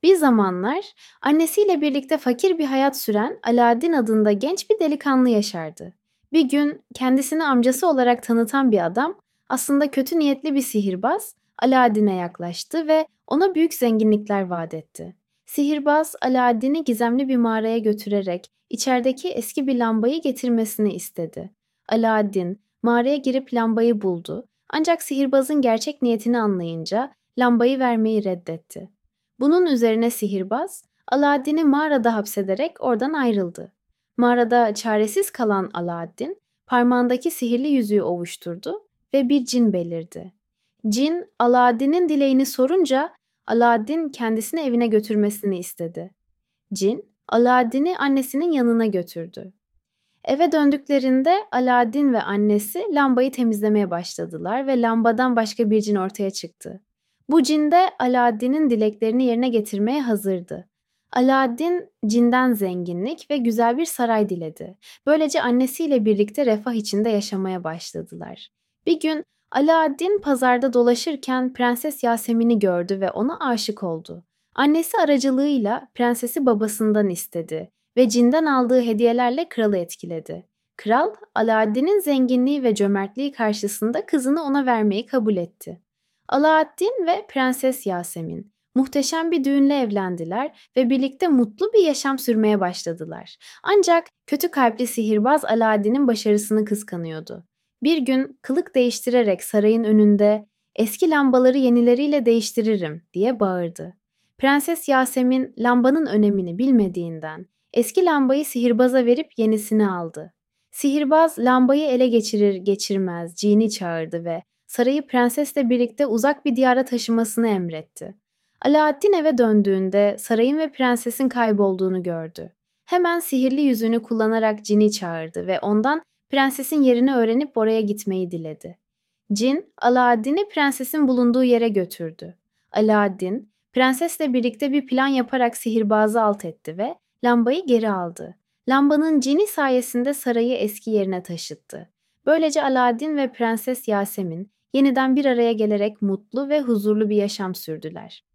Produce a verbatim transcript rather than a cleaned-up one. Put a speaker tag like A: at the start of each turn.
A: Bir zamanlar annesiyle birlikte fakir bir hayat süren Aladdin adında genç bir delikanlı yaşardı. Bir gün kendisini amcası olarak tanıtan bir adam, aslında kötü niyetli bir sihirbaz, Aladdin'e yaklaştı ve ona büyük zenginlikler vaat etti. Sihirbaz Aladdin'i gizemli bir mağaraya götürerek içerideki eski bir lambayı getirmesini istedi. Aladdin mağaraya girip lambayı buldu, ancak sihirbazın gerçek niyetini anlayınca lambayı vermeyi reddetti. Bunun üzerine sihirbaz, Aladdin'i mağarada hapsederek oradan ayrıldı. Mağarada çaresiz kalan Aladdin, parmağındaki sihirli yüzüğü ovuşturdu ve bir cin belirdi. Cin, Aladdin'in dileğini sorunca Aladdin kendisini evine götürmesini istedi. Cin, Aladdin'i annesinin yanına götürdü. Eve döndüklerinde Aladdin ve annesi lambayı temizlemeye başladılar ve lambadan başka bir cin ortaya çıktı. Bu cin de Aladdin'in dileklerini yerine getirmeye hazırdı. Aladdin cinden zenginlik ve güzel bir saray diledi. Böylece annesiyle birlikte refah içinde yaşamaya başladılar. Bir gün Aladdin pazarda dolaşırken Prenses Yasemin'i gördü ve ona aşık oldu. Annesi aracılığıyla prensesi babasından istedi ve cinden aldığı hediyelerle kralı etkiledi. Kral, Aladdin'in zenginliği ve cömertliği karşısında kızını ona vermeyi kabul etti. Aladdin ve Prenses Yasemin muhteşem bir düğünle evlendiler ve birlikte mutlu bir yaşam sürmeye başladılar. Ancak kötü kalpli sihirbaz Aladdin'in başarısını kıskanıyordu. Bir gün kılık değiştirerek sarayın önünde "Eski lambaları yenileriyle değiştiririm." diye bağırdı. Prenses Yasemin lambanın önemini bilmediğinden eski lambayı sihirbaza verip yenisini aldı. Sihirbaz lambayı ele geçirir geçirmez cini çağırdı ve sarayı prensesle birlikte uzak bir diyara taşımasını emretti. Alaaddin eve döndüğünde sarayın ve prensesin kaybolduğunu gördü. Hemen sihirli yüzüğünü kullanarak cini çağırdı ve ondan prensesin yerini öğrenip oraya gitmeyi diledi. Cin, Alaaddin'i prensesin bulunduğu yere götürdü. Alaaddin, prensesle birlikte bir plan yaparak sihirbazı alt etti ve lambayı geri aldı. Lambanın cini sayesinde sarayı eski yerine taşıttı. Böylece Aladdin ve Prenses Yasemin yeniden bir araya gelerek mutlu ve huzurlu bir yaşam sürdüler.